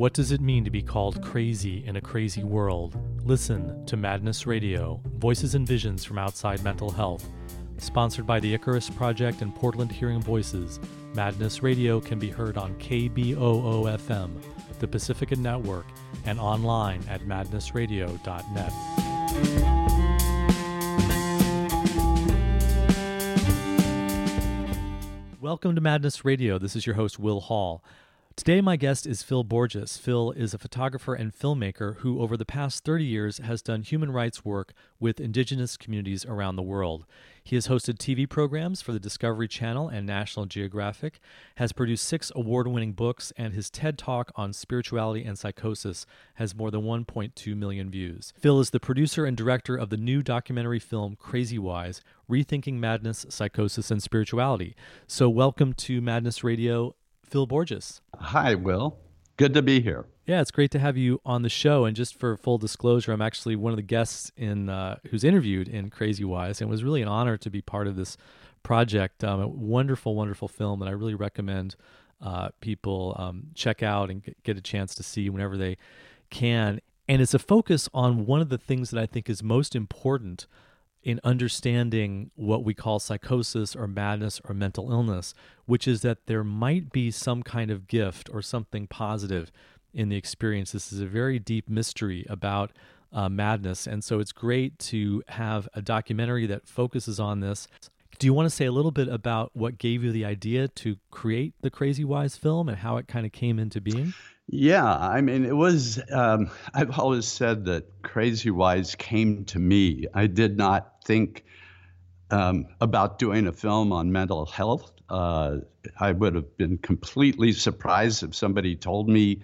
What does it mean to be called crazy in a crazy world? Listen to Madness Radio, Voices and Visions from Outside Mental Health. Sponsored by the Icarus Project and Portland Hearing Voices, Madness Radio can be heard on KBOO-FM, the Pacifica Network, and online at madnessradio.net. Welcome to Madness Radio. This is your host, Will Hall. Today, my guest is Phil Borges. Phil is a photographer and filmmaker who, over the past 30 years, has done human rights work with indigenous communities around the world. He has hosted TV programs for the Discovery Channel and National Geographic, has produced 6 award-winning books, and his TED Talk on spirituality and psychosis has more than 1.2 million views. Phil is the producer and director of the new documentary film Crazy Wise, Rethinking Madness, Psychosis, and Spirituality. So welcome to Madness Radio, Phil Borges. Hi, Will. Good to be here. Yeah, it's great to have you on the show. And just for full disclosure, I'm actually one of the guests who's interviewed in Crazy Wise, and it was really an honor to be part of this project. A wonderful, wonderful film, and I really recommend people check out and get a chance to see whenever they can. And it's a focus on one of the things that I think is most important in understanding what we call psychosis or madness or mental illness, which is that there might be some kind of gift or something positive in the experience. This is a very deep mystery about madness, and so it's great to have a documentary that focuses on this. Do you want to say a little bit about what gave you the idea to create the Crazy Wise film and how it kind of came into being? Yeah, I mean, it was, I've always said that Crazy Wise came to me. I did not think about doing a film on mental health. I would have been completely surprised if somebody told me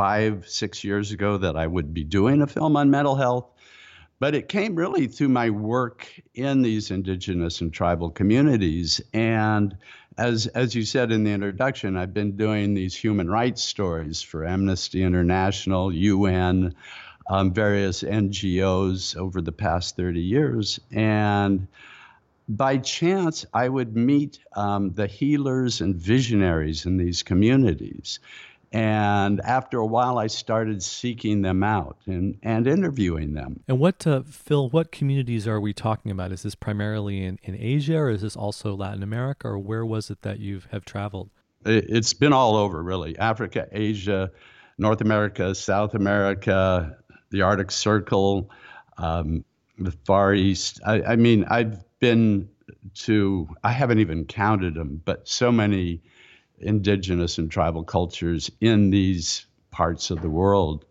5-6 years ago that I would be doing a film on mental health. But it came really through my work in these indigenous and tribal communities. And as you said in the introduction, I've been doing these human rights stories for Amnesty International, UN, various NGOs over the past 30 years. And by chance, I would meet the healers and visionaries in these communities. And after a while, I started seeking them out and interviewing them. And Phil, what communities are we talking about? Is this primarily in Asia, or is this also Latin America, or where was it that you have traveled? It's been all over, really. Africa, Asia, North America, South America, the Arctic Circle, the Far East. I mean, I've been to, I haven't even counted them, but so many indigenous and tribal cultures in these parts of the world.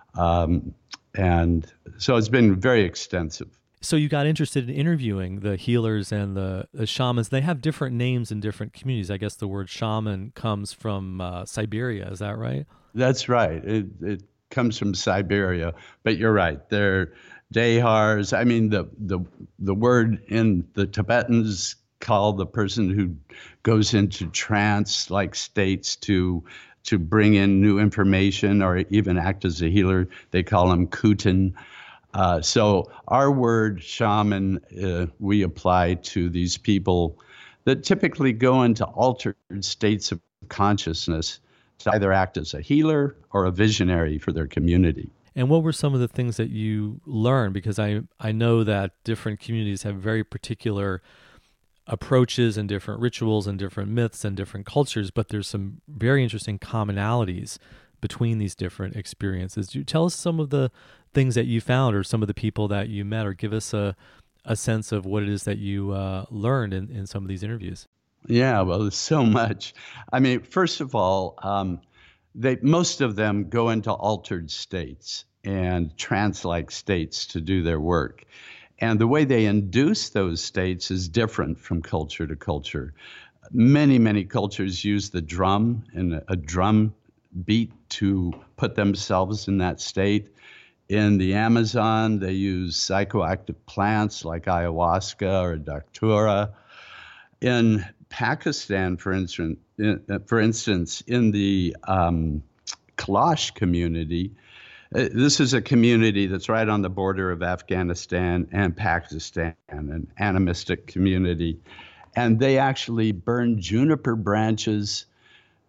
And so it's been very extensive. So you got interested in interviewing the healers and the shamans. They have different names in different communities. I guess the word shaman comes from Siberia. Is that right? That's right. It comes from Siberia. But you're right. They're Dehars. I mean, the word in the Tibetans call the person who goes into trance-like states to bring in new information or even act as a healer. They call them Kutin. So our word shaman, we apply to these people that typically go into altered states of consciousness to either act as a healer or a visionary for their community. And what were some of the things that you learned? Because I know that different communities have very particular approaches and different rituals and different myths and different cultures, but there's some very interesting commonalities between these different experiences. Do you tell us some of the things that you found or some of the people that you met, or give us a sense of what it is that you learned in some of these interviews? Yeah, well, there's so much. I mean, first of all, most of them go into altered states and trance-like states to do their work. And the way they induce those states is different from culture to culture. Many, many cultures use the drum and a drum beat to put themselves in that state. In the Amazon, they use psychoactive plants like ayahuasca or datura. In Pakistan, for instance, in the Kalash community, this is a community that's right on the border of Afghanistan and Pakistan, an animistic community. And they actually burn juniper branches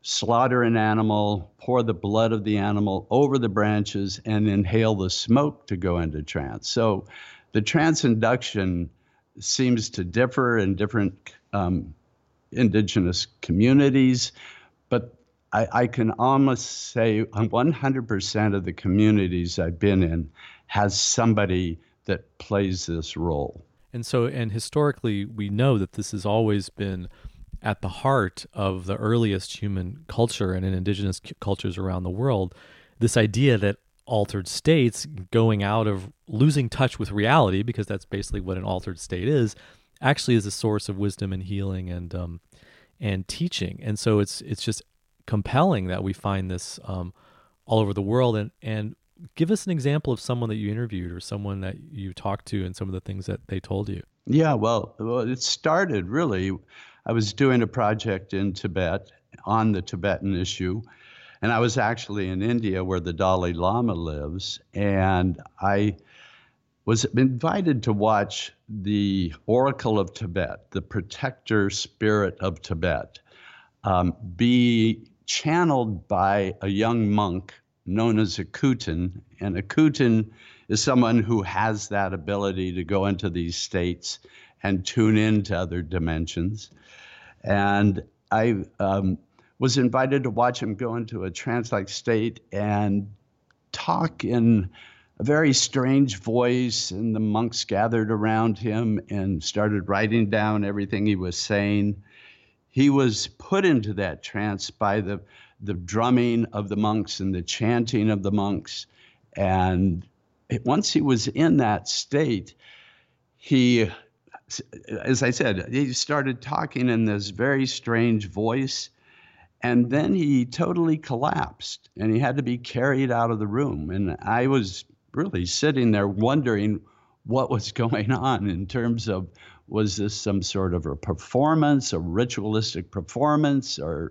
slaughter an animal, pour the blood of the animal over the branches, and inhale the smoke to go into trance. So the trance induction seems to differ in different indigenous communities, but I can almost say 100% of the communities I've been in has somebody that plays this role. And so, and historically, we know that this has always been at the heart of the earliest human culture and in indigenous cultures around the world, this idea that altered states, going out of losing touch with reality, because that's basically what an altered state is, actually is a source of wisdom and healing and teaching. And so it's just compelling that we find this all over the world. And give us an example of someone that you interviewed or someone that you talked to and some of the things that they told you. Yeah, well, it started really. I was doing a project in Tibet on the Tibetan issue, and I was actually in India where the Dalai Lama lives, and I was invited to watch the Oracle of Tibet, the protector spirit of Tibet, be channeled by a young monk known as a Kutan. And a Kutan is someone who has that ability to go into these states and tune into other dimensions. And I was invited to watch him go into a trance-like state and talk in a very strange voice, and the monks gathered around him and started writing down everything he was saying. He was put into that trance by the drumming of the monks and the chanting of the monks. And once he was in that state, he, as I said, he started talking in this very strange voice, and then he totally collapsed and he had to be carried out of the room. And I was really sitting there wondering what was going on in terms of, was this some sort of a performance, a ritualistic performance, or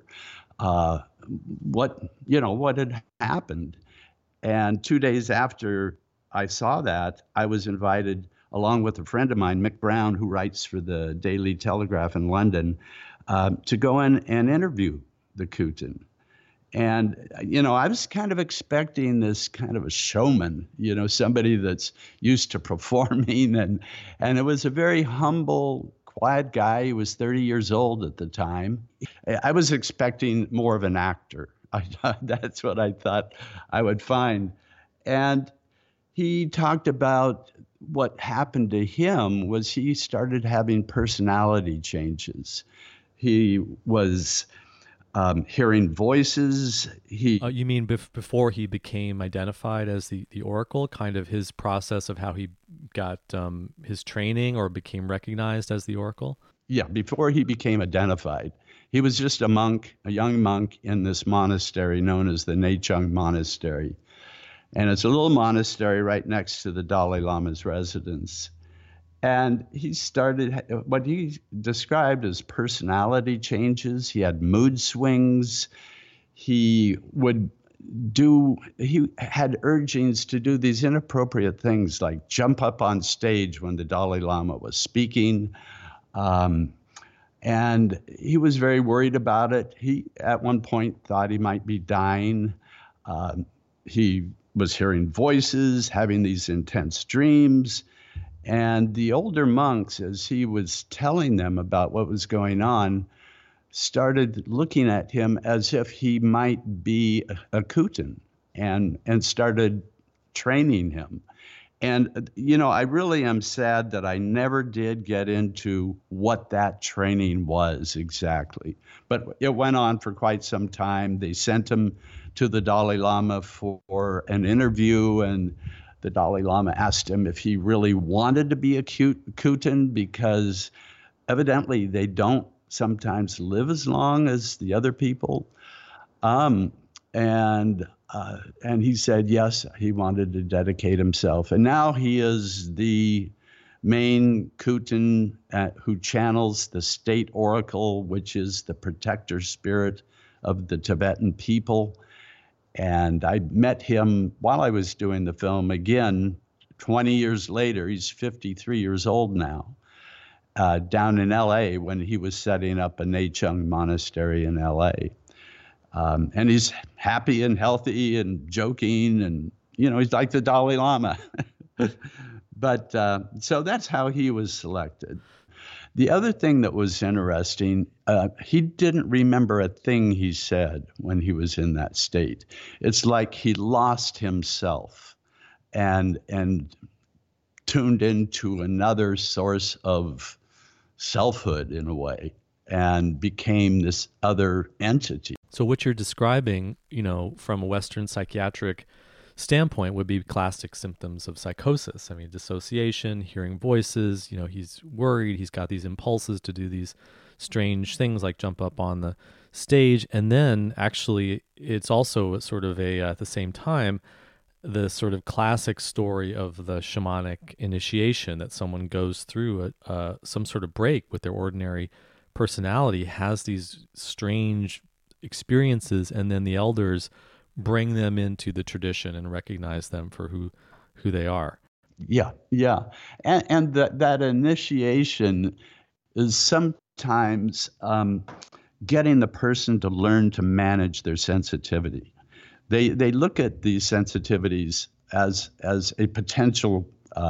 what had happened? And 2 days after I saw that, I was invited, along with a friend of mine, Mick Brown, who writes for the Daily Telegraph in London, to go in and interview the Kutan. And, I was kind of expecting this kind of a showman, somebody that's used to performing. And it was a very humble, quiet guy. He was 30 years old at the time. I was expecting more of an actor. That's what I thought I would find. And he talked about what happened to him was he started having personality changes. He was hearing voices. You mean before he became identified as the Oracle, kind of his process of how he got his training or became recognized as the Oracle? Yeah, before he became identified. He was just a monk, a young monk in this monastery known as the Nechung Monastery. And it's a little monastery right next to the Dalai Lama's residence. And he started what he described as personality changes. He had mood swings. He had urgings to do these inappropriate things like jump up on stage when the Dalai Lama was speaking. And he was very worried about it. He, at one point, thought he might be dying. He was hearing voices, having these intense dreams. And the older monks, as he was telling them about what was going on, started looking at him as if he might be a Kutan and started training him. And, I really am sad that I never did get into what that training was exactly. But it went on for quite some time. They sent him to the Dalai Lama for an interview, and the Dalai Lama asked him if he really wanted to be a Kutan, because evidently they don't sometimes live as long as the other people. And he said, yes, he wanted to dedicate himself. And now he is the main Kutan who channels the state oracle, which is the protector spirit of the Tibetan people. And I met him while I was doing the film again, 20 years later. He's 53 years old now, down in L.A. when he was setting up a Nechung monastery in L.A. And he's happy and healthy and joking, and he's like the Dalai Lama. But so that's how he was selected. The other thing that was interesting, he didn't remember a thing he said when he was in that state. It's like he lost himself and tuned into another source of selfhood in a way, and became this other entity. So what you're describing, from a Western psychiatric standpoint, would be classic symptoms of psychosis. I mean, dissociation, hearing voices, he's worried, he's got these impulses to do these strange things like jump up on the stage. And then actually it's also sort of at the same time, the sort of classic story of the shamanic initiation, that someone goes through some sort of break with their ordinary personality, has these strange experiences, and then the elders bring them into the tradition and recognize them for who they are. Yeah. And that initiation is sometimes getting the person to learn to manage their sensitivity. They look at these sensitivities as a potential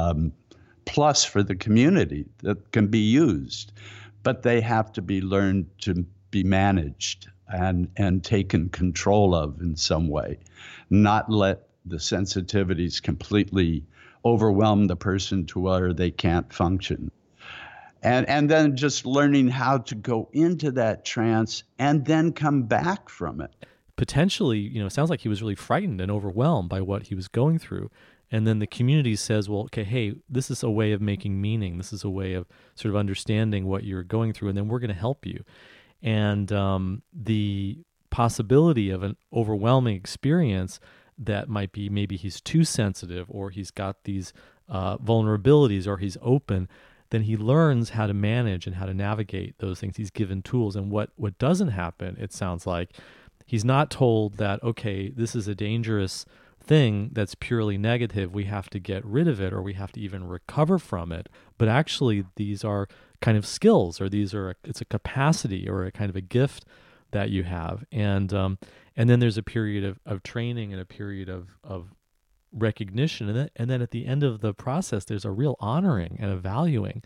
plus for the community that can be used, but they have to be learned to be managed and taken control of in some way, not let the sensitivities completely overwhelm the person to where they can't function. And then just learning how to go into that trance and then come back from it. Potentially, it sounds like he was really frightened and overwhelmed by what he was going through. And then the community says, well, okay, hey, this is a way of making meaning. This is a way of sort of understanding what you're going through, and then we're going to help you. And the possibility of an overwhelming experience that might be maybe he's too sensitive, or he's got these vulnerabilities, or he's open, then he learns how to manage and how to navigate those things. He's given tools. And what doesn't happen, it sounds like, he's not told that, okay, this is a dangerous thing that's purely negative, we have to get rid of it, or we have to even recover from it. But actually, these are kind of skills, or it's a capacity or a kind of a gift that you have. And then there's a period of training and a period of recognition. And then at the end of the process, there's a real honoring and a valuing.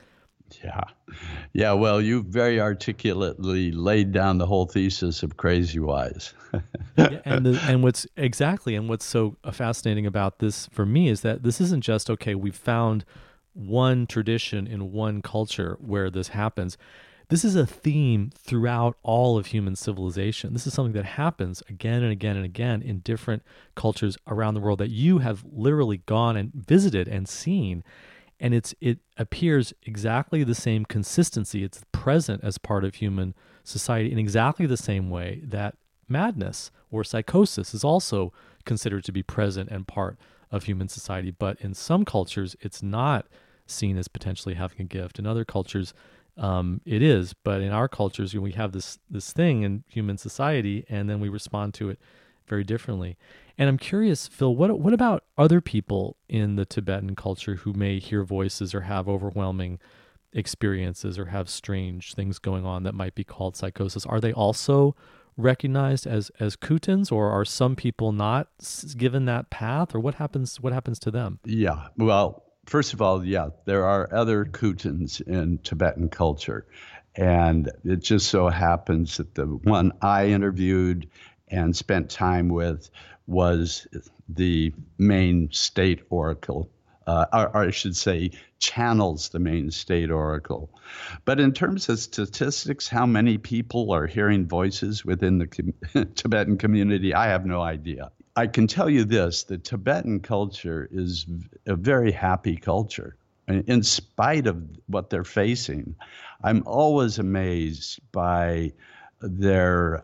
Yeah. Well, you very articulately laid down the whole thesis of Crazy Wise. And what's so fascinating about this for me is that this isn't just, okay, we found one tradition in one culture where this happens. This is a theme throughout all of human civilization. This is something that happens again and again and again in different cultures around the world that you have literally gone and visited and seen. And it appears exactly the same consistency. It's present as part of human society in exactly the same way that madness or psychosis is also considered to be present and part of human society. But in some cultures, it's not seen as potentially having a gift. In other cultures, it is. But in our cultures, we have this thing in human society, and then we respond to it very differently. And I'm curious, Phil, what about other people in the Tibetan culture who may hear voices or have overwhelming experiences or have strange things going on that might be called psychosis? Are they also recognized as Khutans, or are some people not given that path, or what happens to them? Yeah, well, first of all, there are other Khutans in Tibetan culture, and it just so happens that the one I interviewed and spent time with was the main state oracle, or I should say channels the main state oracle. But in terms of statistics, how many people are hearing voices within the Tibetan community, I have no idea. I can tell you this, the Tibetan culture is a very happy culture. In spite of what they're facing, I'm always amazed by their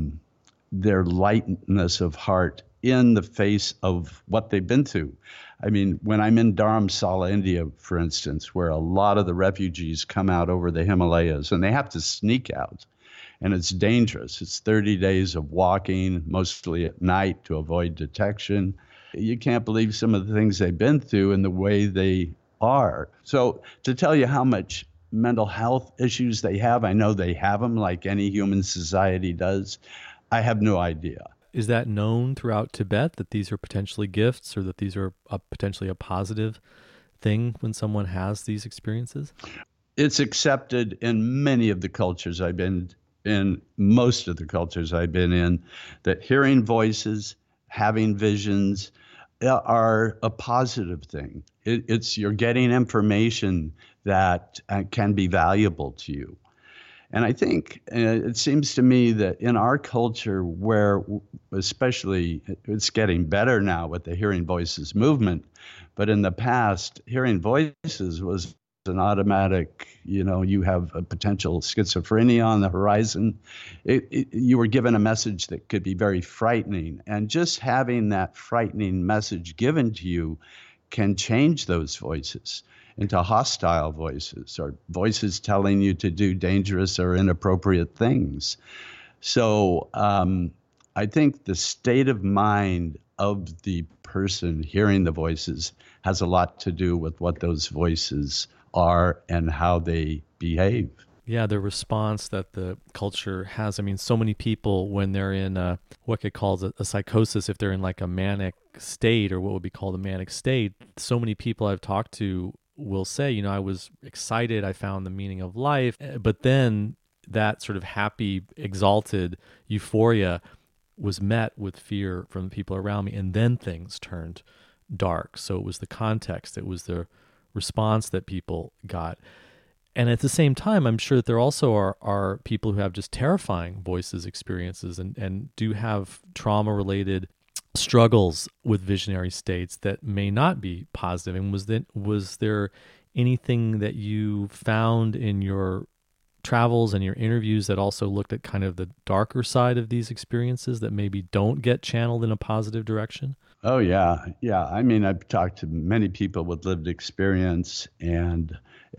lightness of heart in the face of what they've been through. I mean, when I'm in Dharamsala, India, for instance, where a lot of the refugees come out over the Himalayas, and they have to sneak out, and it's dangerous. It's 30 days of walking, mostly at night, to avoid detection. You can't believe some of the things they've been through and the way they are. So to tell you how much mental health issues they have, I know they have them like any human society does. I have no idea. Is that known throughout Tibet that these are potentially gifts, or that these are potentially a positive thing when someone has these experiences? It's accepted in many of the cultures I've been in, most of the cultures I've been in, that hearing voices, having visions are a positive thing. It's you're getting information that can be valuable to you. And I think it seems to me that in our culture, where especially it's getting better now with the Hearing Voices movement, but in the past, hearing voices was an automatic, you have a potential schizophrenia on the horizon. You were given a message that could be very frightening. And just having that frightening message given to you can change those voices into hostile voices, or voices telling you to do dangerous or inappropriate things. So I think the state of mind of the person hearing the voices has a lot to do with what those voices are and how they behave. Yeah, the response that the culture has. I mean, so many people, when they're in what could call a psychosis, if they're in like a manic state, or what would be called a manic state, so many people I've talked to will say, I was excited, I found the meaning of life, but then that sort of happy, exalted euphoria was met with fear from the people around me, and then things turned dark. So it was the context, it was the response that people got. And at the same time, I'm sure that there also are people who have just terrifying voices experiences, and do have trauma-related struggles with visionary states that may not be positive. And was there anything that you found in your travels and your interviews that also looked at kind of the darker side of these experiences that maybe don't get channeled in a positive direction? Oh, yeah. Yeah. I mean, I've talked to many people with lived experience, and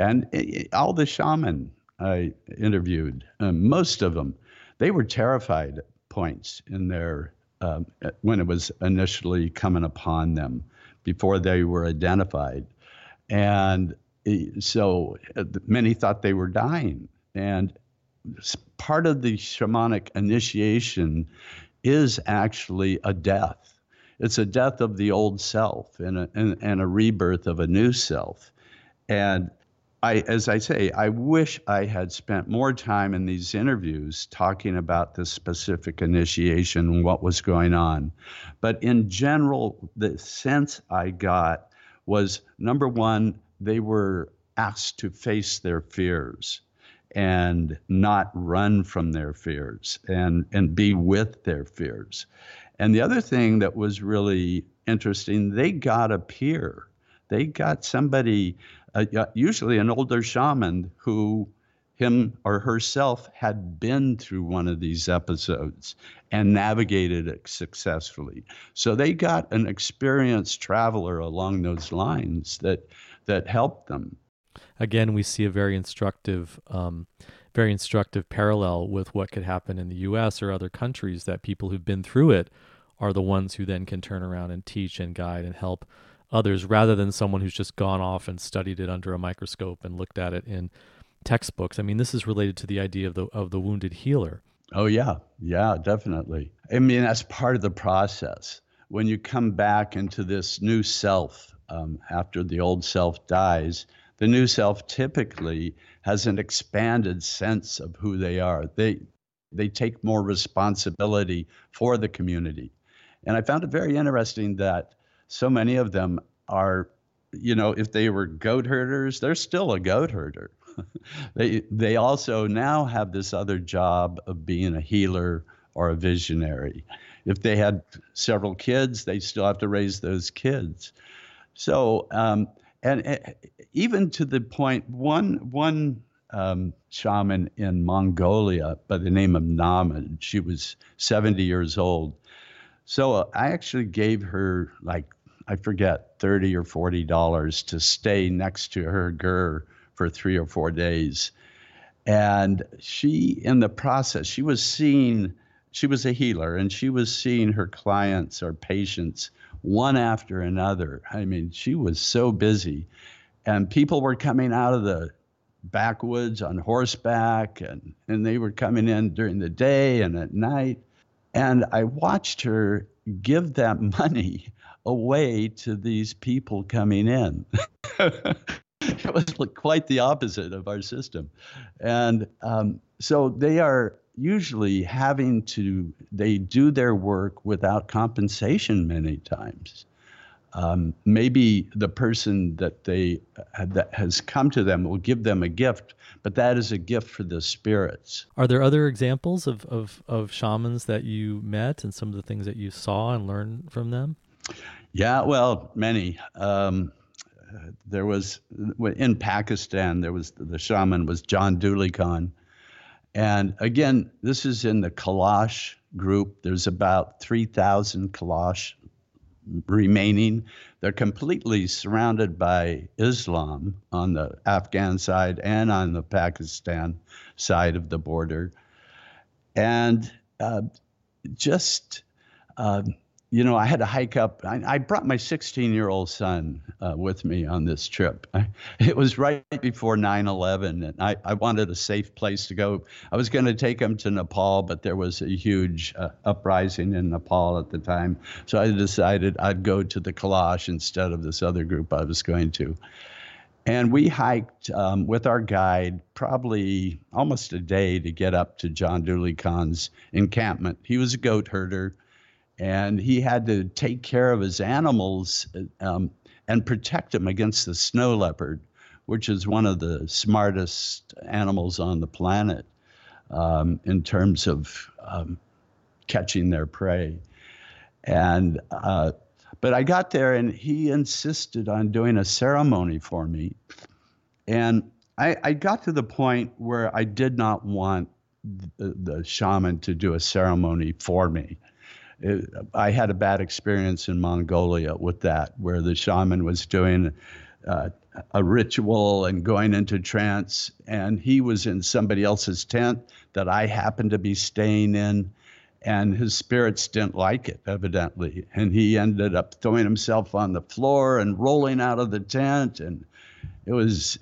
all the shaman I interviewed, most of them, they were terrified at points in their when it was initially coming upon them, before they were identified. And so many thought they were dying. And part of the shamanic initiation is actually a death. It's a death of the old self and a rebirth of a new self. And as I say, I wish I had spent more time in these interviews talking about this specific initiation and what was going on. But in general, the sense I got was, number one, they were asked to face their fears and not run from their fears, and be with their fears. And the other thing that was really interesting, they got a peer. They got somebody, usually an older shaman, who him or herself had been through one of these episodes and navigated it successfully. So they got an experienced traveler along those lines that helped them. Again, we see a very instructive parallel with what could happen in the U.S. or other countries, that people who've been through it are the ones who then can turn around and teach and guide and help others, rather than someone who's just gone off and studied it under a microscope and looked at it in textbooks. I mean, this is related to the idea of the wounded healer. Oh, yeah. Yeah, definitely. I mean, that's part of the process. When you come back into this new self, after the old self dies, the new self typically has an expanded sense of who they are. They take more responsibility for the community. And I found it very interesting that so many of them are, if they were goat herders, they're still a goat herder. They also now have this other job of being a healer or a visionary. If they had several kids, they still have to raise those kids. So, and even to the point, one shaman in Mongolia by the name of Naman, she was 70 years old. So I actually gave her, like, I forget, $30 or $40 to stay next to her ger for 3 or 4 days. And she, in the process, she was a healer, and she was seeing her clients or patients one after another. I mean, she was so busy. And people were coming out of the backwoods on horseback, and they were coming in during the day and at night. And I watched her give that money away to these people coming in. It was like quite the opposite of our system. And so they are usually they do their work without compensation many times. Maybe the person that has come to them will give them a gift, but that is a gift for the spirits. Are there other examples of shamans that you met and some of the things that you saw and learned from them? Yeah, well, many. There was in Pakistan. The shaman was John Dooley Khan, and again, this is in the Kalash group. There's about 3,000 Kalash remaining. They're completely surrounded by Islam on the Afghan side and on the Pakistan side of the border. And just, I had to hike up. I brought my 16-year-old son with me on this trip. It was right before 9/11, and I wanted a safe place to go. I was going to take him to Nepal, but there was a huge uprising in Nepal at the time. So I decided I'd go to the Kalash instead of this other group I was going to. And we hiked with our guide probably almost a day to get up to John Dooley Khan's encampment. He was a goat herder, and he had to take care of his animals and protect them against the snow leopard, which is one of the smartest animals on the planet in terms of catching their prey. And but I got there, and he insisted on doing a ceremony for me. And I got to the point where I did not want the shaman to do a ceremony for me. I had a bad experience in Mongolia with that, where the shaman was doing a ritual and going into trance, and he was in somebody else's tent that I happened to be staying in, and his spirits didn't like it, evidently, and he ended up throwing himself on the floor and rolling out of the tent, and it was,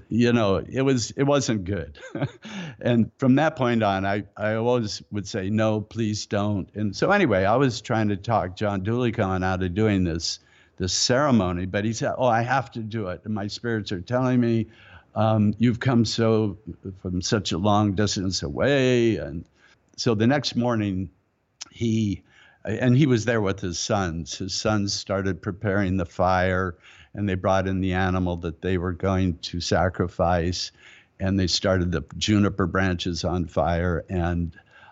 it wasn't good. And from that point on, I always would say, no, please don't. And so anyway, I was trying to talk John Dooley Khan out of doing this ceremony, but he said, oh, I have to do it. And my spirits are telling me, you've come from such a long distance away. And so the next morning, he was there with his sons. His sons started preparing the fire, and they brought in the animal that they were going to sacrifice, and they started the juniper branches on fire. And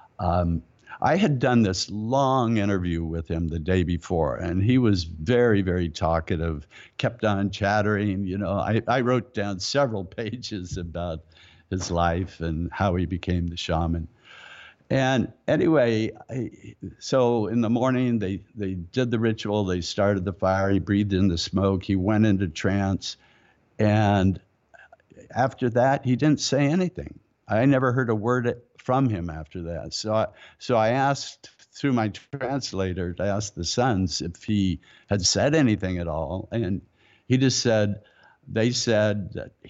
I had done this long interview with him the day before, and he was very, very talkative, kept on chattering. I wrote down several pages about his life and how he became the shaman. And anyway, so in the morning, they did the ritual. They started the fire. He breathed in the smoke. He went into trance. And after that, he didn't say anything. I never heard a word from him after that. So I asked, through my translator, to ask the sons if he had said anything at all. And he just said, he said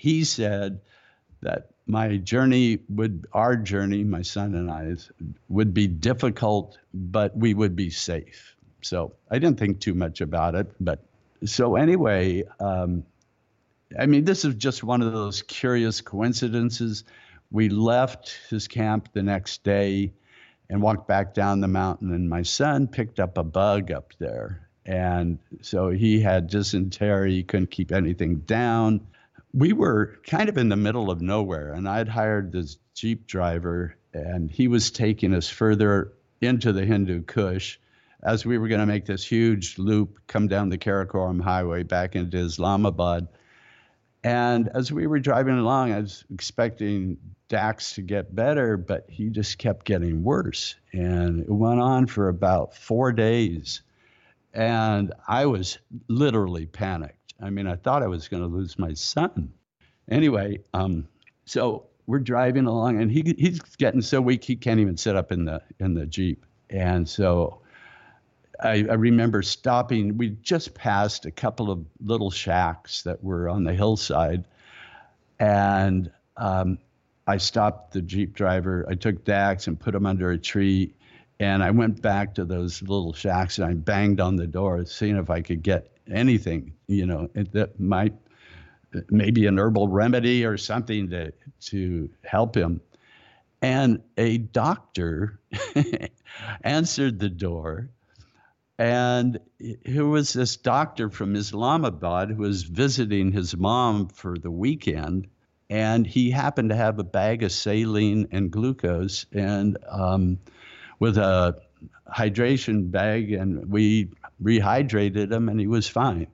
that our journey, my son and I, would be difficult, but we would be safe. So I didn't think too much about it. But so anyway, this is just one of those curious coincidences. We left his camp the next day and walked back down the mountain, and my son picked up a bug up there. And so he had dysentery. He couldn't keep anything down. We were kind of in the middle of nowhere, and I'd hired this Jeep driver, and he was taking us further into the Hindu Kush as we were going to make this huge loop, come down the Karakoram Highway back into Islamabad. And as we were driving along, I was expecting Dax to get better, but he just kept getting worse. And it went on for about 4 days. And I was literally panicked. I thought I was going to lose my son. Anyway, so we're driving along, and he's getting so weak he can't even sit up in the Jeep. And so I remember stopping. We just passed a couple of little shacks that were on the hillside, and I stopped the Jeep driver. I took Dax and put him under a tree, And I went back to those little shacks and I banged on the door, seeing if I could get anything, that might maybe an herbal remedy or something to help him. And a doctor answered the door. And here was this doctor from Islamabad who was visiting his mom for the weekend. And he happened to have a bag of saline and glucose and with a hydration bag. And we rehydrated him and he was fine.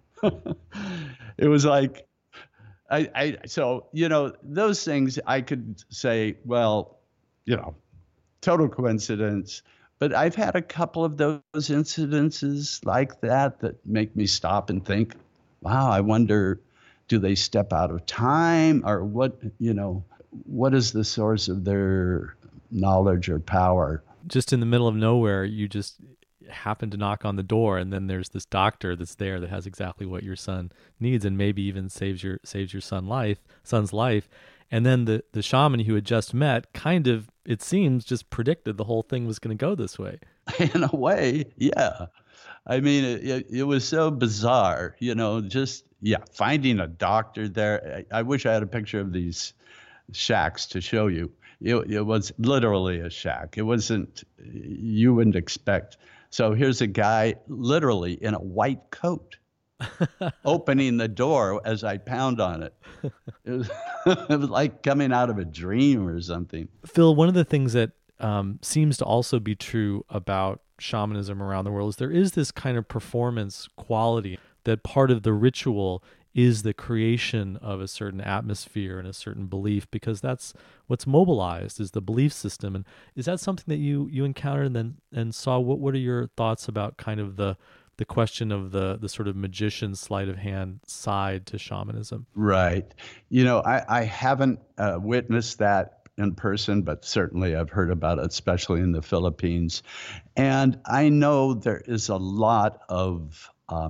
It was like, so, those things I could say, well, total coincidence. But I've had a couple of those incidences like that make me stop and think, wow, I wonder, do they step out of time or what is the source of their knowledge or power? Just in the middle of nowhere, you just happen to knock on the door, and then there's this doctor that's there that has exactly what your son needs, and maybe even saves your son's life. And then the shaman who had just met kind of, it seems, just predicted the whole thing was going to go this way. In a way, yeah. I mean, it was so bizarre, finding a doctor there. I wish I had a picture of these shacks to show you. It was literally a shack. It wasn't, you wouldn't expect. So here's a guy literally in a white coat opening the door as I pound on it. It was like coming out of a dream or something. Phil, one of the things that seems to also be true about shamanism around the world is there is this kind of performance quality, that part of the ritual is the creation of a certain atmosphere and a certain belief, because that's what's mobilized, is the belief system. And is that something that you encountered and saw? What are your thoughts about kind of the question of the sort of magician sleight of hand side to shamanism? Right. I haven't witnessed that in person, but certainly I've heard about it, especially in the Philippines. And I know there is a lot of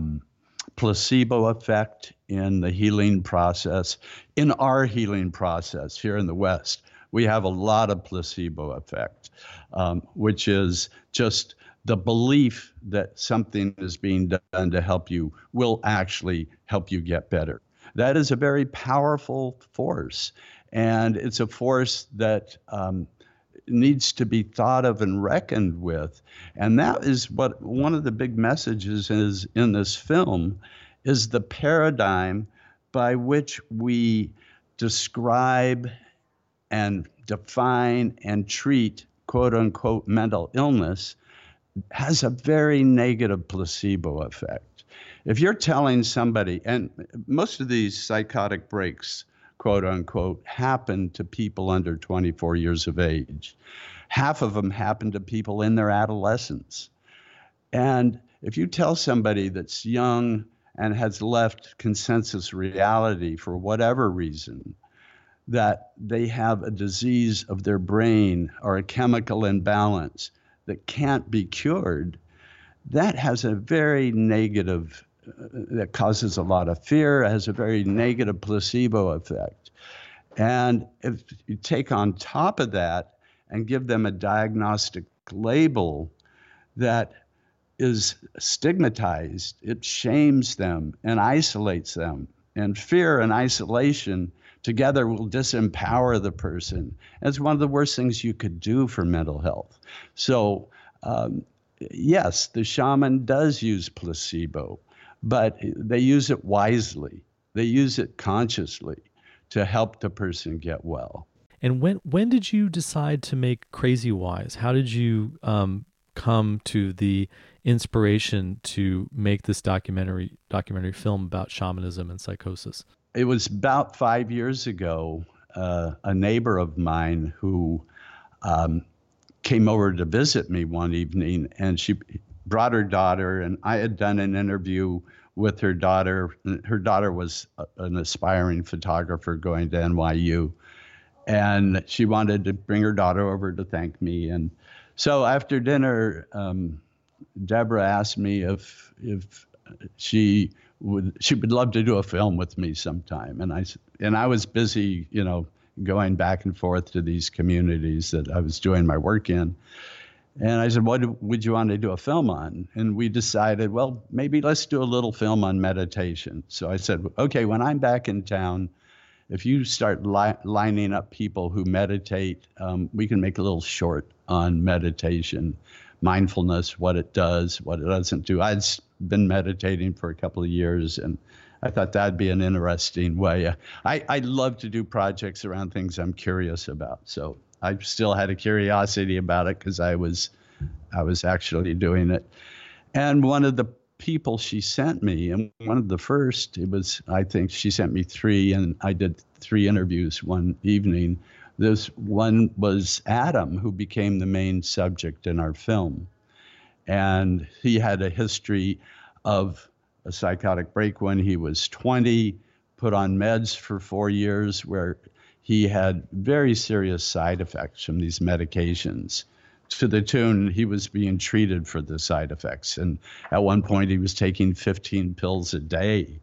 placebo effect in the healing process. In our healing process here in the West, we have a lot of placebo effect, which is just the belief that something is being done to help you will actually help you get better. That is a very powerful force, and it's a force that needs to be thought of and reckoned with. And that is what one of the big messages is in this film, is the paradigm by which we describe and define and treat quote unquote mental illness has a very negative placebo effect. If you're telling somebody, and most of these psychotic breaks, quote unquote, happen to people under 24 years of age. Half of them happen to people in their adolescence. And if you tell somebody that's young and has left consensus reality for whatever reason, that they have a disease of their brain or a chemical imbalance that can't be cured, that has a very negative, that causes a lot of fear, has a very negative placebo effect. And if you take on top of that and give them a diagnostic label that is stigmatized, it shames them and isolates them. And fear and isolation together will disempower the person. It's one of the worst things you could do for mental health. So, yes, the shaman does use placebo, but they use it wisely. They use it consciously to help the person get well. And when did you decide to make Crazy Wise? How did you come to the inspiration to make this documentary film about shamanism and psychosis? It was about 5 years ago. A neighbor of mine who came over to visit me one evening, and she brought her daughter, and I had done an interview with her daughter. Her daughter was an aspiring photographer going to NYU, and she wanted to bring her daughter over to thank me. And so after dinner, Deborah asked me if she would love to do a film with me sometime. And I was busy, going back and forth to these communities that I was doing my work in. And I said, what would you want to do a film on? And we decided, well, maybe let's do a little film on meditation. So I said, okay, when I'm back in town, if you start lining up people who meditate, we can make a little short on meditation, mindfulness, what it does, what it doesn't do. I'd been meditating for a couple of years, and I thought that'd be an interesting way. I love to do projects around things I'm curious about. So I still had a curiosity about it because I was actually doing it. And one of the people she sent me, and one of the first, it was, I think she sent me three, and I did three interviews one evening. This one was Adam, who became the main subject in our film. And he had a history of a psychotic break when he was 20, put on meds for 4 years, where he had very serious side effects from these medications, to the tune he was being treated for the side effects. And at one point, he was taking 15 pills a day.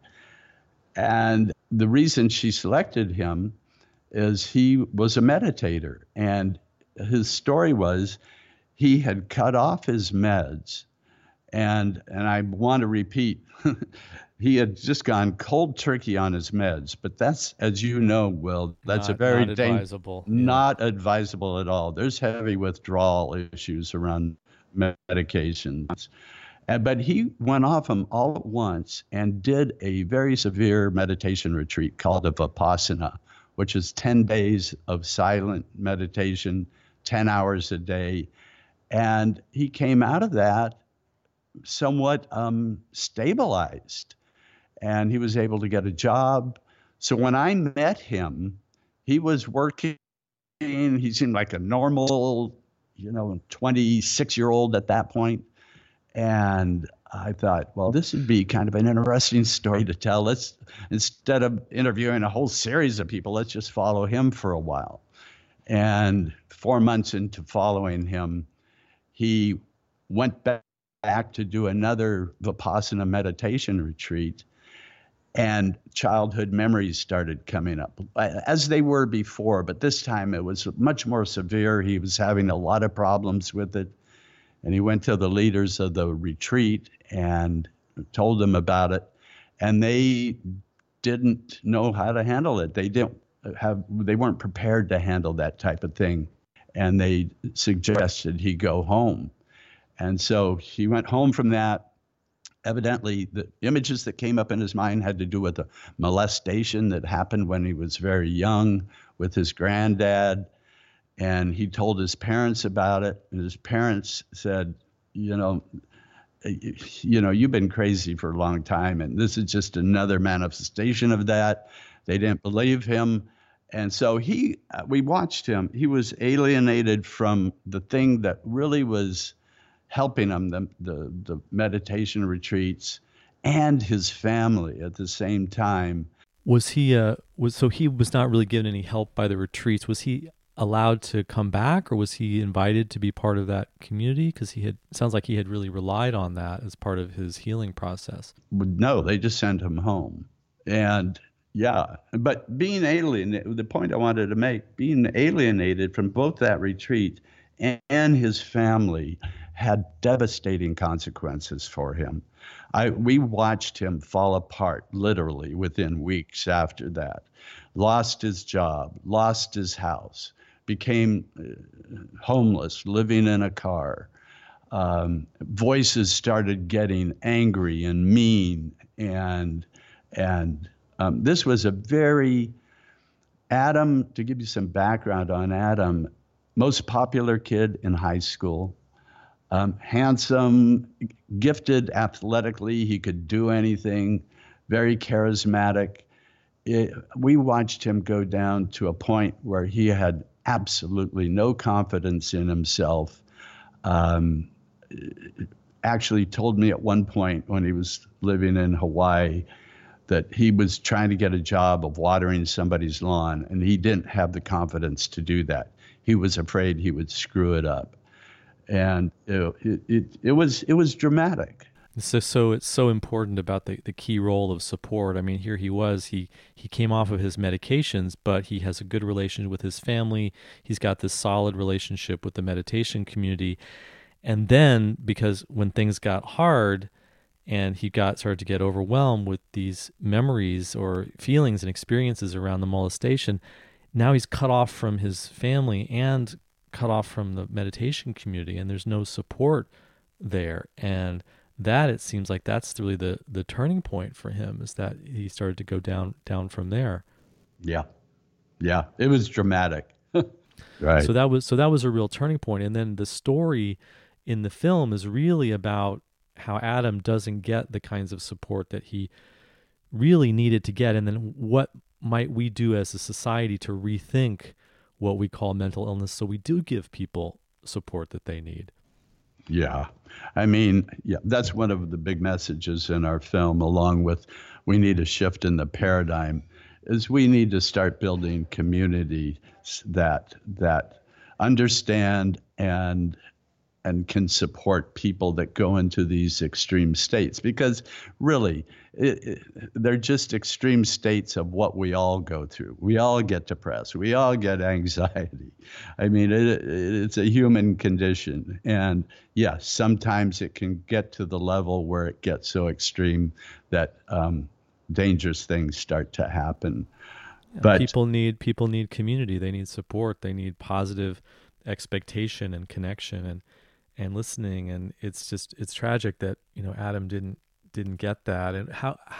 And the reason she selected him is he was a meditator. And his story was he had cut off his meds. And I want to repeat, he had just gone cold turkey on his meds. But that's, as you know, Will, that's a very not advisable. Not advisable at all. There's heavy withdrawal issues around medications. But he went off them all at once and did a very severe meditation retreat called a Vipassana, which is 10 days of silent meditation, 10 hours a day. And he came out of that somewhat stabilized, and he was able to get a job. So when I met him, he was working. He seemed like a normal, 26-year-old at that point. And I thought, well, this would be kind of an interesting story to tell. Let's, instead of interviewing a whole series of people, let's just follow him for a while. And 4 months into following him, he went back to do another Vipassana meditation retreat, and childhood memories started coming up as they were before, but this time it was much more severe. He was having a lot of problems with it, and he went to the leaders of the retreat and told them about it, and they didn't know how to handle it. They weren't prepared to handle that type of thing, and they suggested he go home. And so he went home from that. Evidently, the images that came up in his mind had to do with a molestation that happened when he was very young with his granddad. And he told his parents about it. And his parents said, you've been crazy for a long time, and this is just another manifestation of that. They didn't believe him. And so we watched him. He was alienated from the thing that really was helping him, the meditation retreats, and his family at the same time. Was he so he was not really given any help by the retreats? Was he allowed to come back, or was he invited to be part of that community? Because sounds like he had really relied on that as part of his healing process. No, they just sent him home. And yeah, but being alienated, the point I wanted to make, being alienated from both that retreat and his family had devastating consequences for him. We watched him fall apart literally within weeks after that. Lost his job, lost his house, became homeless, living in a car. Voices started getting angry and mean, and this was a very, Adam, to give you some background on Adam, most popular kid in high school, handsome, gifted athletically, he could do anything, very charismatic. We watched him go down to a point where he had absolutely no confidence in himself. Actually told me at one point when he was living in Hawaii that he was trying to get a job of watering somebody's lawn, and he didn't have the confidence to do that. He was afraid he would screw it up. And it was dramatic. So it's so important about the key role of support. I mean, here he came off of his medications, but he has a good relationship with his family. He's got this solid relationship with the meditation community. And then because when things got hard and he got started to get overwhelmed with these memories or feelings and experiences around the molestation, now he's cut off from his family and cut off from the meditation community, and there's no support there. And that, it seems like that's really the turning point for him, is that he started to go down from there. Yeah. Yeah. It was dramatic. Right. So that was a real turning point. And then the story in the film is really about how Adam doesn't get the kinds of support that he really needed to get, and then what might we do as a society to rethink what we call mental illness so we do give people support that they need. Yeah. I mean, yeah, that's one of the big messages in our film, along with we need a shift in the paradigm, is we need to start building communities that understand and can support people that go into these extreme states, because really they're just extreme states of what we all go through. We all get depressed. We all get anxiety. I mean, it's a human condition. And yes, sometimes it can get to the level where it gets so extreme that dangerous things start to happen. Yeah, but people need community. They need support. They need positive expectation and connection and listening. And it's tragic that, Adam didn't get that. And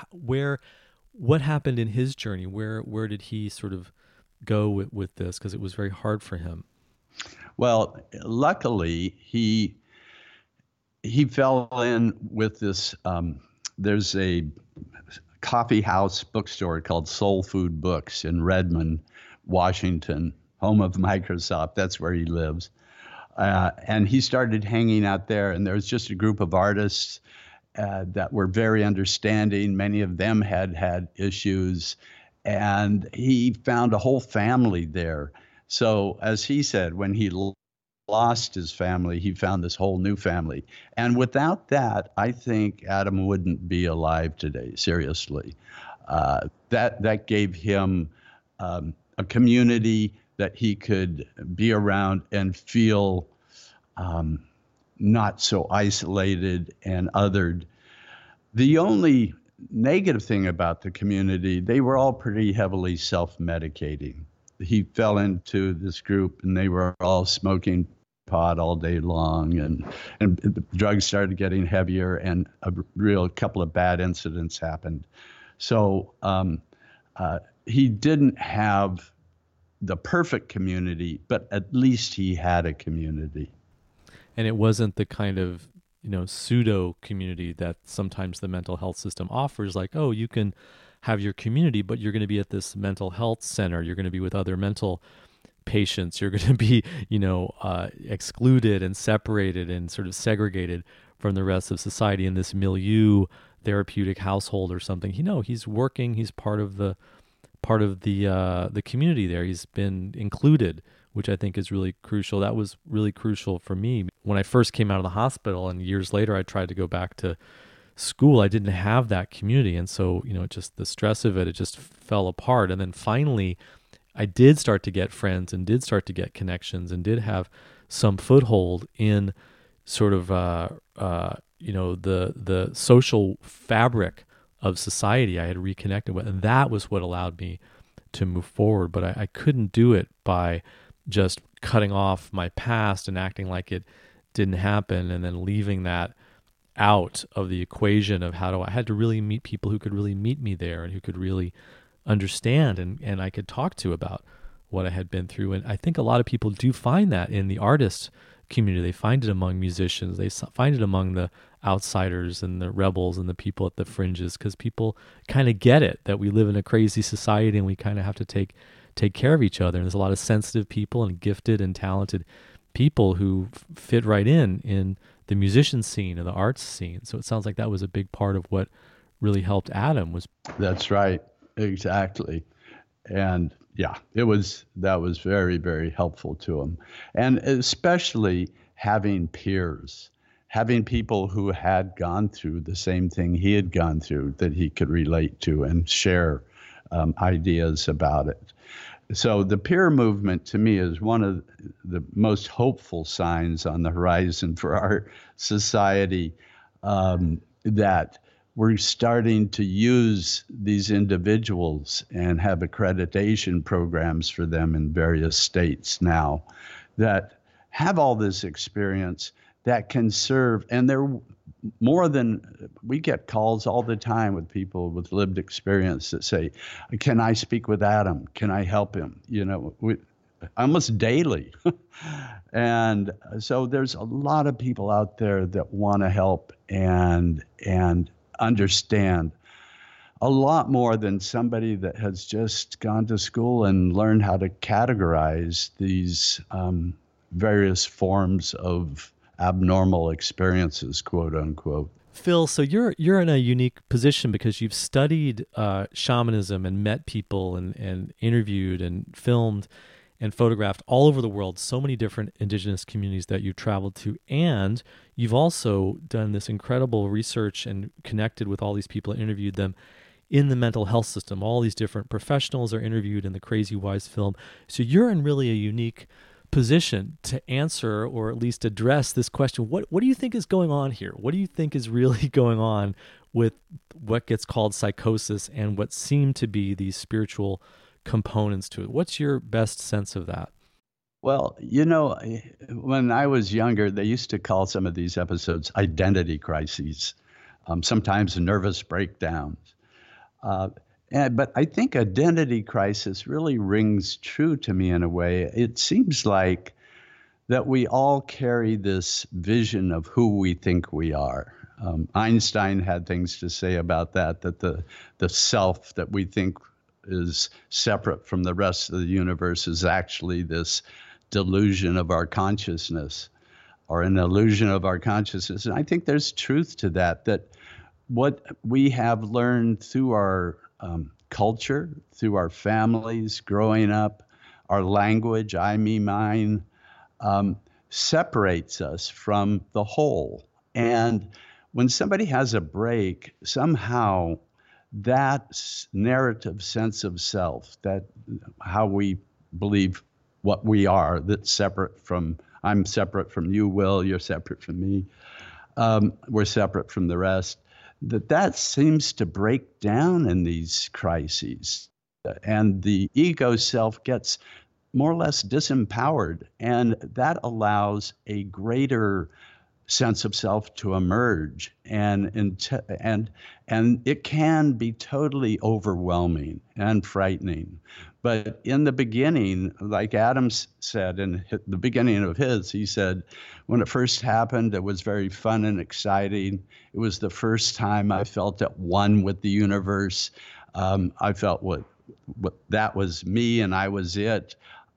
what happened in his journey? Where did he sort of go with this? Because it was very hard for him. Well, luckily he fell in with this. There's a coffee house bookstore called Soul Food Books in Redmond, Washington, home of Microsoft. That's where he lives. And he started hanging out there, and there was just a group of artists that were very understanding. Many of them had issues, and he found a whole family there. So as he said, when he lost his family, he found this whole new family. And without that, I think Adam wouldn't be alive today, seriously. That gave him a community that he could be around and feel not so isolated and othered. The only negative thing about the community, they were all pretty heavily self-medicating. He fell into this group and they were all smoking pot all day long, and the drugs started getting heavier, and a couple of bad incidents happened. So he didn't have the perfect community, but at least he had a community. And it wasn't the kind of, pseudo community that sometimes the mental health system offers, like, oh, you can have your community, but you're going to be at this mental health center. You're going to be with other mental patients. You're going to be, excluded and separated and sort of segregated from the rest of society in this milieu therapeutic household or something. He's working. He's part of the community there. He's been included, which I think is really crucial. That was really crucial for me. When I first came out of the hospital and years later I tried to go back to school, I didn't have that community. And so, just the stress of it just fell apart. And then finally, I did start to get friends and did start to get connections and did have some foothold in sort of, the social fabric of society I had reconnected with. And that was what allowed me to move forward. But I couldn't do it by just cutting off my past and acting like it didn't happen and then leaving that out of the equation of I had to really meet people who could really meet me there and who could really understand and I could talk to about what I had been through. And I think a lot of people do find that in the artist community. They find it among musicians. They find it among the outsiders and the rebels and the people at the fringes, because people kind of get it that we live in a crazy society and we kind of have to take care of each other. And there's a lot of sensitive people and gifted and talented people who fit right in the musician scene and the arts scene. So it sounds like that was a big part of what really helped Adam. That's right. Exactly. And yeah, that was very, very helpful to him. And especially having peers, having people who had gone through the same thing he had gone through that he could relate to and share ideas about it. So the peer movement to me is one of the most hopeful signs on the horizon for our society, that we're starting to use these individuals and have accreditation programs for them in various states now that have all this experience that can serve. And they're more than, we get calls all the time with people with lived experience that say, can I speak with Adam? Can I help him? Almost daily. And so there's a lot of people out there that want to help and understand a lot more than somebody that has just gone to school and learned how to categorize these various forms of abnormal experiences, quote unquote. Phil, so you're in a unique position because you've studied shamanism and met people and interviewed and filmed and photographed all over the world, so many different indigenous communities that you've traveled to. And you've also done this incredible research and connected with all these people and interviewed them in the mental health system. All these different professionals are interviewed in the Crazy Wise film. So you're in really a unique position to answer or at least address this question. What do you think is going on here? What do you think is really going on with what gets called psychosis and what seem to be these spiritual components to it? What's your best sense of that? Well, when I was younger, they used to call some of these episodes identity crises, sometimes nervous breakdowns. But I think identity crisis really rings true to me in a way. It seems like that we all carry this vision of who we think we are. Einstein had things to say about that the self that we think is separate from the rest of the universe is actually this delusion of our consciousness or an illusion of our consciousness. And I think there's truth to that what we have learned through our culture, through our families growing up, our language, I, me, mine, separates us from the whole. And when somebody has a break, somehow that narrative sense of self, that how we believe what we are, that's separate from, I'm separate from you, Will, you're separate from me, we're separate from the rest, that seems to break down in these crises. And the ego self gets more or less disempowered, and that allows a greater sense of self to emerge, and it can be totally overwhelming and frightening. But in the beginning, like Adam said in the beginning of his, he said, when it first happened, it was very fun and exciting. It was the first time I felt at one with the universe. I felt what that was me and I was it.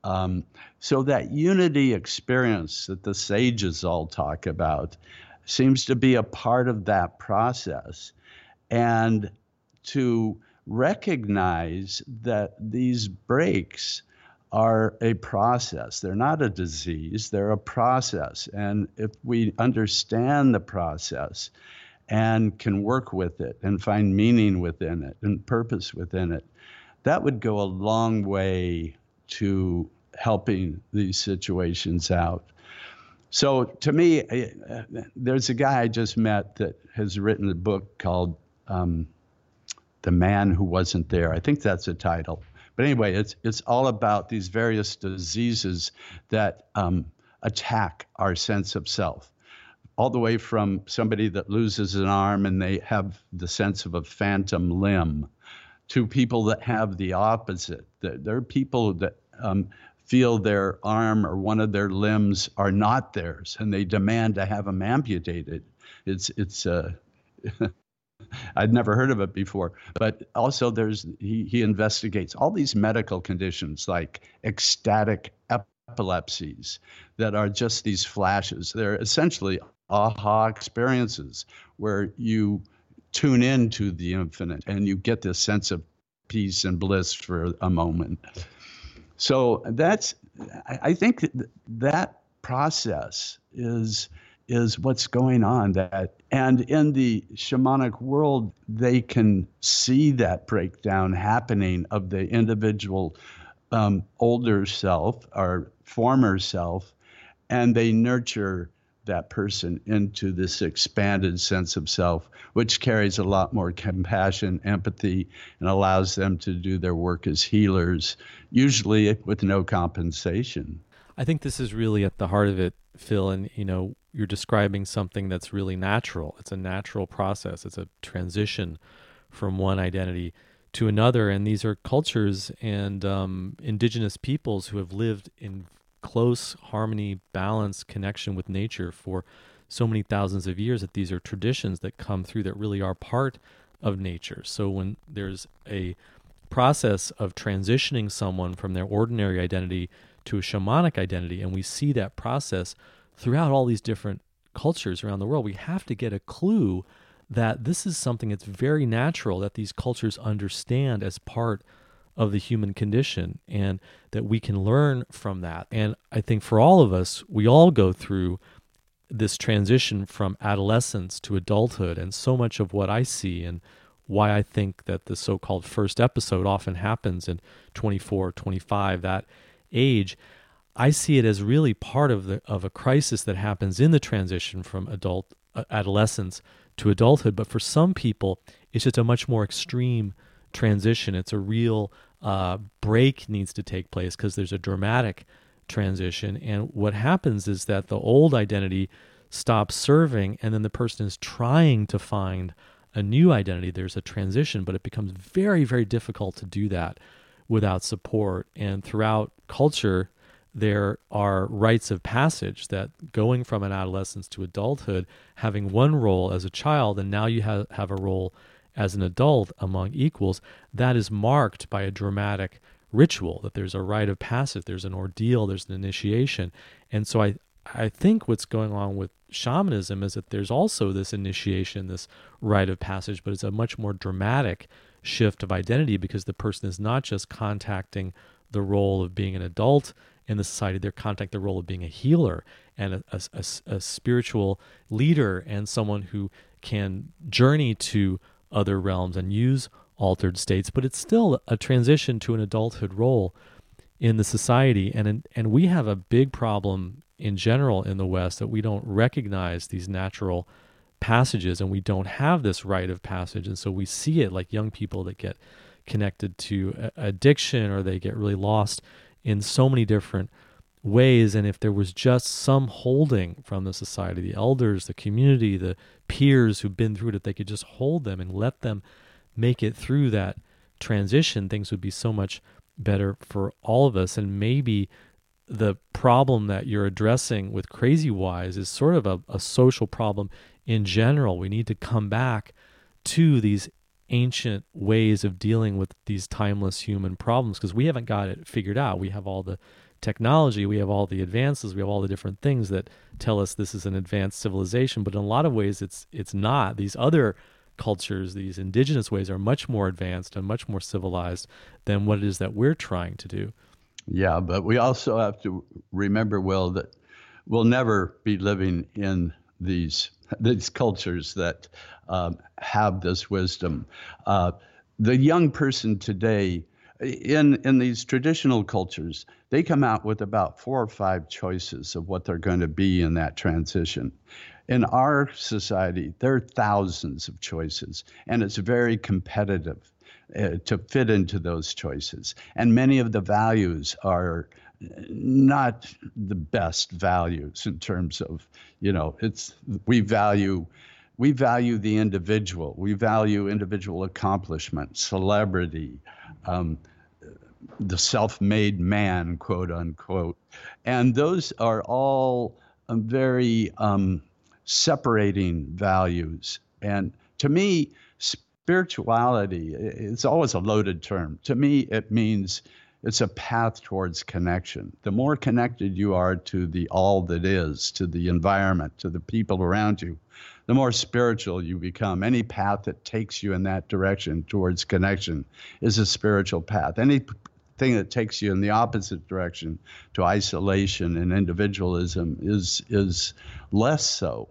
So that unity experience that the sages all talk about seems to be a part of that process. And to recognize that these breaks are a process. They're not a disease, they're a process. And if we understand the process and can work with it and find meaning within it and purpose within it, that would go a long way to helping these situations out. So to me, there's a guy I just met that has written a book called The Man Who Wasn't There. I think that's the title. But anyway, it's all about these various diseases that attack our sense of self, all the way from somebody that loses an arm and they have the sense of a phantom limb, to people that have the opposite. There are people that feel their arm or one of their limbs are not theirs, and they demand to have them amputated. It's I'd never heard of it before. But also he investigates all these medical conditions like ecstatic epilepsies that are just these flashes. They're essentially aha experiences where you tune into the infinite and you get this sense of peace and bliss for a moment. So I think that process is is what's going on. And in the shamanic world, they can see that breakdown happening of the individual older self or former self, and they nurture that person into this expanded sense of self, which carries a lot more compassion, empathy, and allows them to do their work as healers, usually with no compensation. I think this is really at the heart of it, Phil. And, you're describing something that's really natural. It's a natural process. It's a transition from one identity to another. And these are cultures and indigenous peoples who have lived in close harmony, balance, connection with nature for so many thousands of years that these are traditions that come through that really are part of nature. So when there's a process of transitioning someone from their ordinary identity to a shamanic identity, and we see that process throughout all these different cultures around the world, we have to get a clue that this is something that's very natural, that these cultures understand as part of the human condition, and that we can learn from that. And I think for all of us, we all go through this transition from adolescence to adulthood. And so much of what I see and why I think that the so-called first episode often happens in 24, 25, that age, I see it as really part of a crisis that happens in the transition from adolescence to adulthood. But for some people, it's just a much more extreme transition. It's a real break needs to take place because there's a dramatic transition. And what happens is that the old identity stops serving, and then the person is trying to find a new identity. There's a transition, but it becomes very, very difficult to do that without support. And throughout culture, there are rites of passage that going from an adolescence to adulthood, having one role as a child, and now you have a role as an adult among equals, that is marked by a dramatic ritual, that there's a rite of passage, there's an ordeal, there's an initiation. And so I think what's going on with shamanism is that there's also this initiation, this rite of passage, but it's a much more dramatic shift of identity because the person is not just contacting the role of being an adult in the society, they're contacting the role of being a healer and a spiritual leader and someone who can journey to other realms and use altered states, but it's still a transition to an adulthood role in the society. And we have a big problem in general in the West that we don't recognize these natural passages, and we don't have this rite of passage. And so we see it like young people that get connected to addiction, or they get really lost in so many different ways. And if there was just some holding from the society, the elders, the community, the peers who've been through it, if they could just hold them and let them make it through that transition, things would be so much better for all of us. And maybe the problem that you're addressing with Crazy Wise is sort of a social problem in general. We need to come back to these ancient ways of dealing with these timeless human problems because we haven't got it figured out. We have all the technology, we have all the advances, we have all the different things that tell us this is an advanced civilization, but in a lot of ways it's not. These other cultures, these indigenous ways, are much more advanced and much more civilized than what it is that we're trying to do. Yeah, but we also have to remember, Will, that we'll never be living in these cultures that have this wisdom. The young person today, in these traditional cultures, they come out with about 4 or 5 choices of what they're going to be in that transition. In our society, there are thousands of choices, and it's very competitive to fit into those choices. And many of the values are not the best values in terms of, we value the individual. We value individual accomplishment, celebrity, the self-made man, quote unquote. And those are all very separating values. And to me, spirituality is always a loaded term. To me, it means it's a path towards connection. The more connected you are to the all that is, to the environment, to the people around you, the more spiritual you become. Any path that takes you in that direction towards connection is a spiritual path. Anything thing that takes you in the opposite direction to isolation and individualism is less so.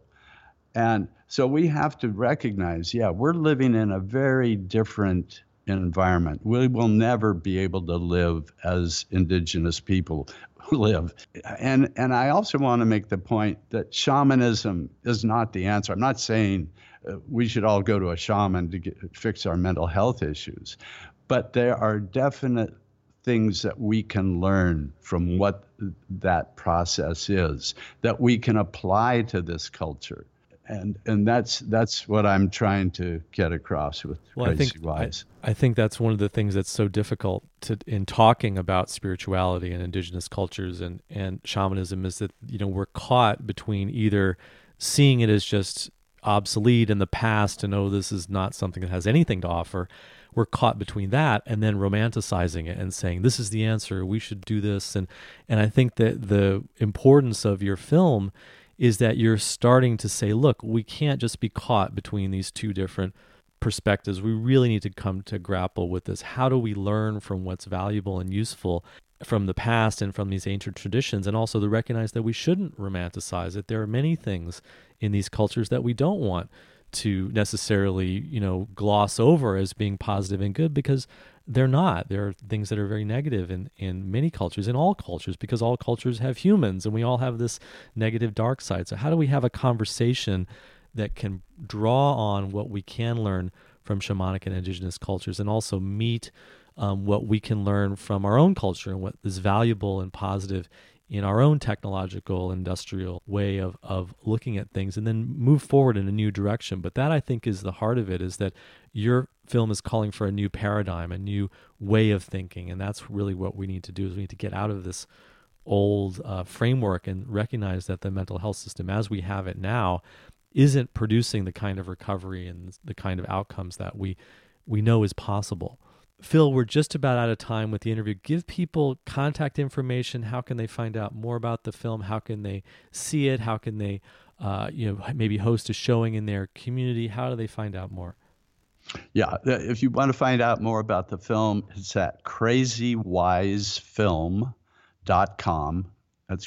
And so we have to recognize, yeah, we're living in a very different environment. We will never be able to live as indigenous people live. And I also want to make the point that shamanism is not the answer. I'm not saying we should all go to a shaman to fix our mental health issues, but there are definite things that we can learn from what that process is that we can apply to this culture. And that's what I'm trying to get across with Crazy Wise. I think that's one of the things that's so difficult in talking about spirituality and indigenous cultures and shamanism is that, we're caught between either seeing it as just obsolete in the past and, this is not something that has anything to offer. We're caught between that and then romanticizing it and saying, this is the answer, we should do this. And I think that the importance of your film is that you're starting to say, look, we can't just be caught between these two different perspectives. We really need to come to grapple with this. How do we learn from what's valuable and useful from the past and from these ancient traditions, and also to recognize that we shouldn't romanticize it. There are many things in these cultures that we don't want to necessarily, gloss over as being positive and good, because they're not. There are things that are very negative in many cultures, in all cultures, because all cultures have humans and we all have this negative dark side. So how do we have a conversation that can draw on what we can learn from shamanic and indigenous cultures and also meet what we can learn from our own culture and what is valuable and positive in our own technological, industrial way of looking at things, and then move forward in a new direction. But that, I think, is the heart of it, is that your film is calling for a new paradigm, a new way of thinking. And that's really what we need to do, is we need to get out of this old framework and recognize that the mental health system as we have it now isn't producing the kind of recovery and the kind of outcomes that we know is possible. Phil, we're just about out of time with the interview. Give people contact information. How can they find out more about the film? How can they see it? How can they, maybe host a showing in their community? How do they find out more? Yeah, if you want to find out more about the film, it's at crazywisefilm.com. That's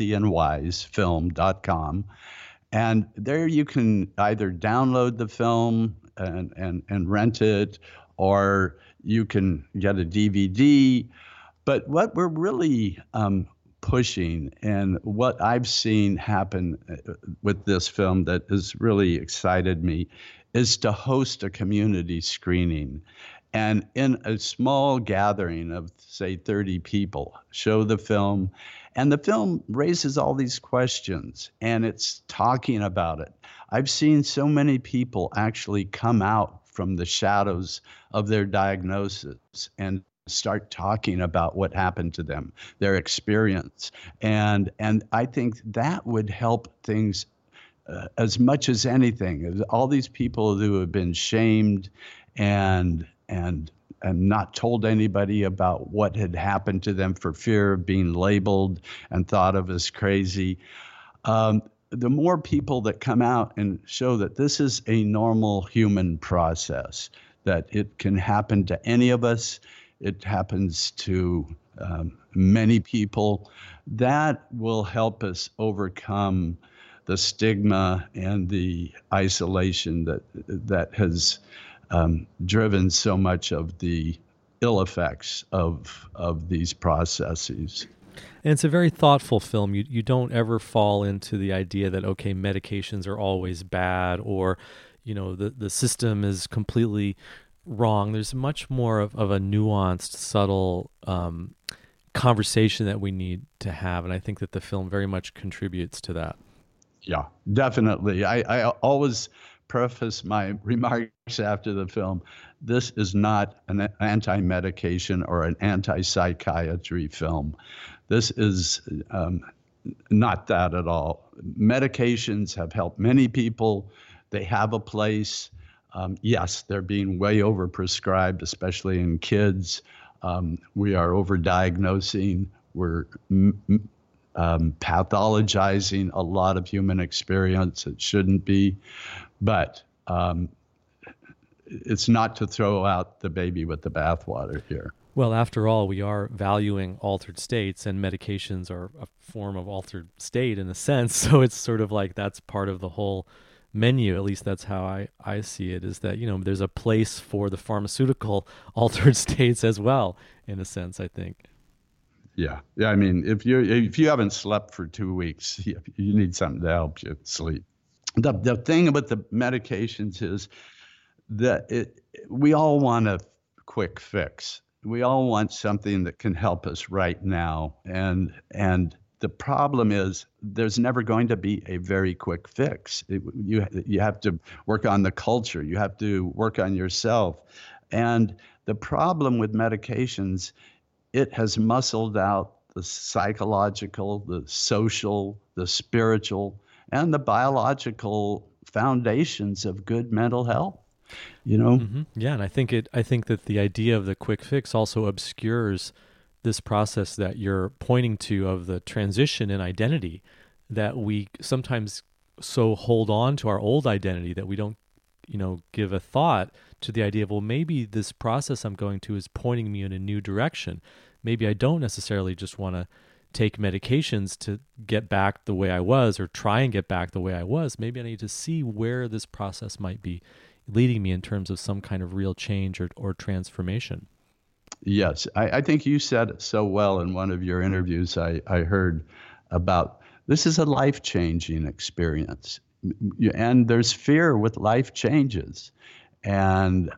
crazyandwisefilm.com. And there you can either download the film and rent it, or you can get a DVD. But what we're really pushing, and what I've seen happen with this film that has really excited me, is to host a community screening. And in a small gathering of, say, 30 people, show the film. And the film raises all these questions, and it's talking about it. I've seen so many people actually come out from the shadows of their diagnosis and start talking about what happened to them, their experience. And I think that would help things as much as anything. All these people who have been shamed and not told anybody about what had happened to them for fear of being labeled and thought of as crazy. The more people that come out and show that this is a normal human process, that it can happen to any of us, it happens to many people, that will help us overcome the stigma and the isolation that has driven so much of the ill effects of these processes. And it's a very thoughtful film. You don't ever fall into the idea that, okay, medications are always bad, or, the system is completely wrong. There's much more of a nuanced, subtle conversation that we need to have. And I think that the film very much contributes to that. Yeah, definitely. I always preface my remarks after the film, this is not an anti-medication or an anti-psychiatry film. This is not that at all. Medications have helped many people. They have a place. Yes, they're being way overprescribed, especially in kids. We are overdiagnosing. We're pathologizing a lot of human experience. It shouldn't be. But it's not to throw out the baby with the bathwater here. Well, after all, we are valuing altered states, and medications are a form of altered state in a sense. So it's sort of like that's part of the whole menu. At least that's how I see it, is that, there's a place for the pharmaceutical altered states as well, in a sense, I think. Yeah. I mean, if you haven't slept for 2 weeks, you need something to help you sleep. The thing about the medications is that we all want a quick fix. We all want something that can help us right now. And the problem is there's never going to be a very quick fix. You have to work on the culture. You have to work on yourself. And the problem with medications, it has muscled out the psychological, the social, the spiritual, and the biological foundations of good mental health. Mm-hmm. Yeah, and I think that the idea of the quick fix also obscures this process that you're pointing to of the transition in identity, that we sometimes so hold on to our old identity that we don't, give a thought to the idea of, well, maybe this process I'm going to is pointing me in a new direction. Maybe I don't necessarily just want to take medications to get back the way I was or try and get back the way I was. Maybe I need to see where this process might be leading me in terms of some kind of real change or transformation. Yes, I think you said it so well in one of your interviews I heard about. This is a life-changing experience, and there's fear with life changes, and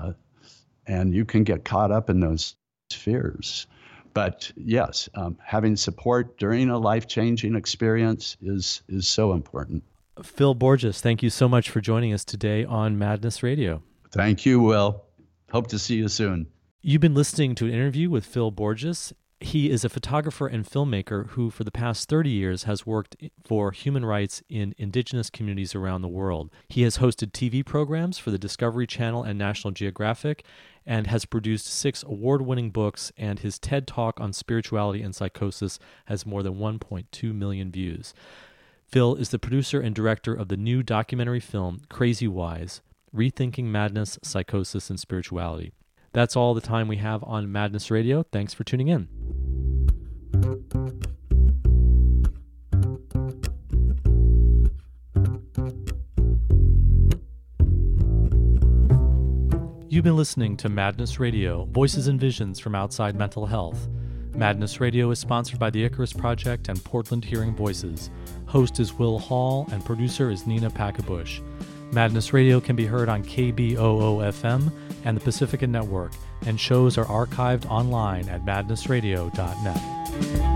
you can get caught up in those fears. But yes, having support during a life-changing experience is so important. Phil Borges, thank you so much for joining us today on Madness Radio. Thank you, Will. Hope to see you soon. You've been listening to an interview with Phil Borges. He is a photographer and filmmaker who, for the past 30 years, has worked for human rights in indigenous communities around the world. He has hosted TV programs for the Discovery Channel and National Geographic, and has produced 6 award-winning books, and his TED Talk on spirituality and psychosis has more than 1.2 million views. Phil is the producer and director of the new documentary film Crazy Wise, Rethinking Madness, Psychosis, and Spirituality. That's all the time we have on Madness Radio. Thanks for tuning in. You've been listening to Madness Radio, Voices and Visions from Outside Mental Health. Madness Radio is sponsored by the Icarus Project and Portland Hearing Voices. Host is Will Hall, and producer is Nina Packabush. Madness Radio can be heard on KBOO-FM and the Pacifica Network, and shows are archived online at madnessradio.net.